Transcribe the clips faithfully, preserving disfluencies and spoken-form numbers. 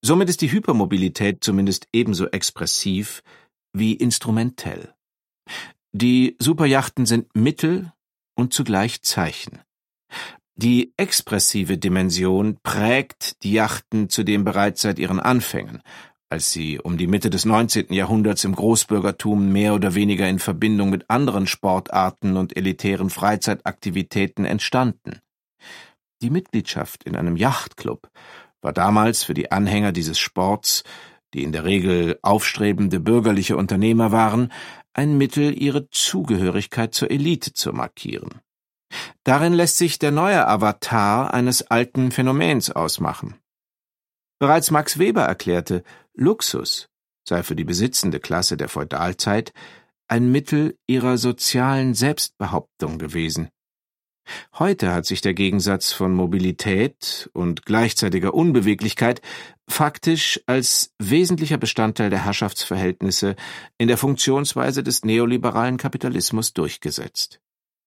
Somit ist die Hypermobilität zumindest ebenso expressiv wie instrumentell. Die Superyachten sind Mittel und zugleich Zeichen. Die expressive Dimension prägt die Yachten zudem bereits seit ihren Anfängen, als sie um die Mitte des neunzehnten Jahrhunderts im Großbürgertum mehr oder weniger in Verbindung mit anderen Sportarten und elitären Freizeitaktivitäten entstanden. Die Mitgliedschaft in einem Yachtclub war damals für die Anhänger dieses Sports, die in der Regel aufstrebende bürgerliche Unternehmer waren, ein Mittel, ihre Zugehörigkeit zur Elite zu markieren. Darin lässt sich der neue Avatar eines alten Phänomens ausmachen. Bereits Max Weber erklärte, Luxus sei für die besitzende Klasse der Feudalzeit ein Mittel ihrer sozialen Selbstbehauptung gewesen. Heute hat sich der Gegensatz von Mobilität und gleichzeitiger Unbeweglichkeit faktisch als wesentlicher Bestandteil der Herrschaftsverhältnisse in der Funktionsweise des neoliberalen Kapitalismus durchgesetzt.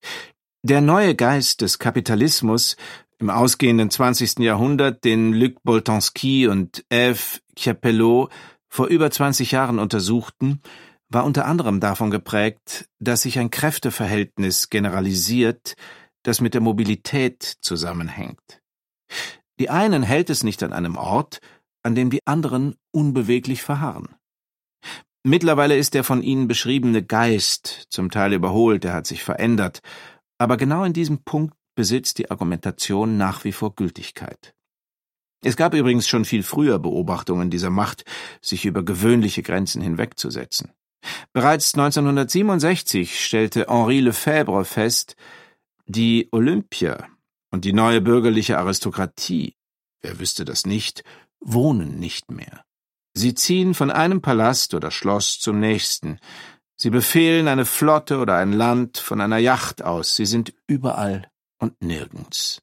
Der neue Geist des Kapitalismus im ausgehenden zwanzigsten Jahrhundert, den Luc Boltanski und Ève Chiapello vor über zwanzig Jahren untersuchten, war unter anderem davon geprägt, dass sich ein Kräfteverhältnis generalisiert, das mit der Mobilität zusammenhängt. Die einen hält es nicht an einem Ort, an dem die anderen unbeweglich verharren. Mittlerweile ist der von Ihnen beschriebene Geist zum Teil überholt, er hat sich verändert, aber genau in diesem Punkt besitzt die Argumentation nach wie vor Gültigkeit. Es gab übrigens schon viel früher Beobachtungen dieser Macht, sich über gewöhnliche Grenzen hinwegzusetzen. Bereits neunzehnhundertsiebenundsechzig stellte Henri Lefebvre fest, die Olympier und die neue bürgerliche Aristokratie, wer wüsste das nicht, wohnen nicht mehr. Sie ziehen von einem Palast oder Schloss zum nächsten. Sie befehlen eine Flotte oder ein Land von einer Yacht aus. Sie sind überall und nirgends.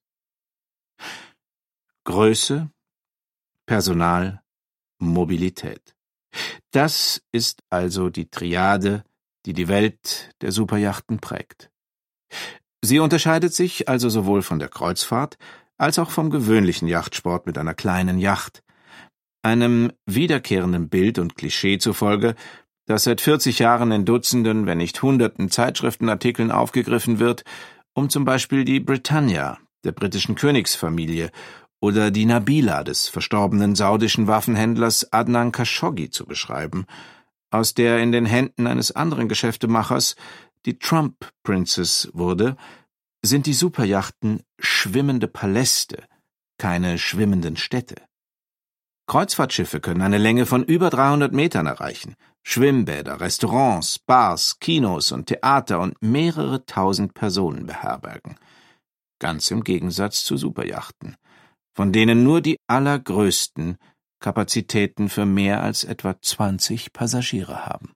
Größe, Personal, Mobilität. Das ist also die Triade, die die Welt der Superyachten prägt. Sie unterscheidet sich also sowohl von der Kreuzfahrt als auch vom gewöhnlichen Yachtsport mit einer kleinen Yacht. Einem wiederkehrenden Bild und Klischee zufolge, das seit vierzig Jahren in Dutzenden, wenn nicht Hunderten Zeitschriftenartikeln aufgegriffen wird, um zum Beispiel die Britannia der britischen Königsfamilie oder die Nabila des verstorbenen saudischen Waffenhändlers Adnan Khashoggi zu beschreiben, aus der in den Händen eines anderen Geschäftemachers die Trump Princess wurde, sind die Superyachten schwimmende Paläste, keine schwimmenden Städte. Kreuzfahrtschiffe können eine Länge von über dreihundert Metern erreichen, Schwimmbäder, Restaurants, Bars, Kinos und Theater und mehrere tausend Personen beherbergen. Ganz im Gegensatz zu Superyachten, von denen nur die allergrößten Kapazitäten für mehr als etwa zwanzig Passagiere haben.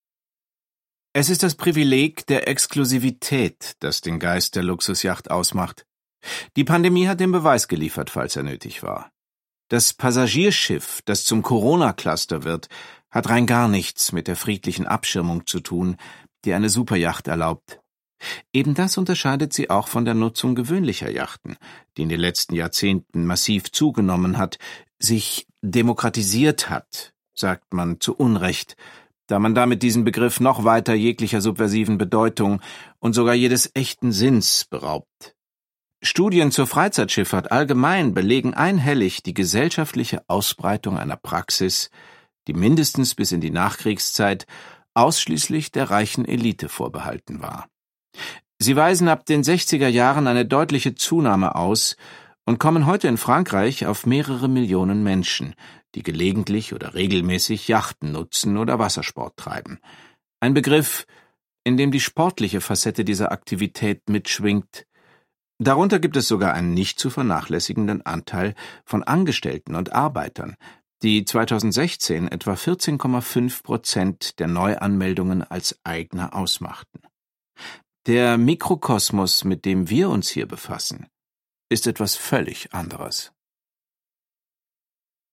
Es ist das Privileg der Exklusivität, das den Geist der Luxusjacht ausmacht. Die Pandemie hat den Beweis geliefert, falls er nötig war. Das Passagierschiff, das zum Corona-Cluster wird, hat rein gar nichts mit der friedlichen Abschirmung zu tun, die eine Superyacht erlaubt. Eben das unterscheidet sie auch von der Nutzung gewöhnlicher Yachten, die in den letzten Jahrzehnten massiv zugenommen hat, sich demokratisiert hat, sagt man zu Unrecht, da man damit diesen Begriff noch weiter jeglicher subversiven Bedeutung und sogar jedes echten Sinns beraubt. Studien zur Freizeitschifffahrt allgemein belegen einhellig die gesellschaftliche Ausbreitung einer Praxis, die mindestens bis in die Nachkriegszeit ausschließlich der reichen Elite vorbehalten war. Sie weisen ab den sechziger Jahren eine deutliche Zunahme aus und kommen heute in Frankreich auf mehrere Millionen Menschen, die gelegentlich oder regelmäßig Yachten nutzen oder Wassersport treiben. Ein Begriff, in dem die sportliche Facette dieser Aktivität mitschwingt. Darunter gibt es sogar einen nicht zu vernachlässigenden Anteil von Angestellten und Arbeitern, die zweitausendsechzehn etwa vierzehn Komma fünf Prozent der Neuanmeldungen als Eigner ausmachten. Der Mikrokosmos, mit dem wir uns hier befassen, ist etwas völlig anderes.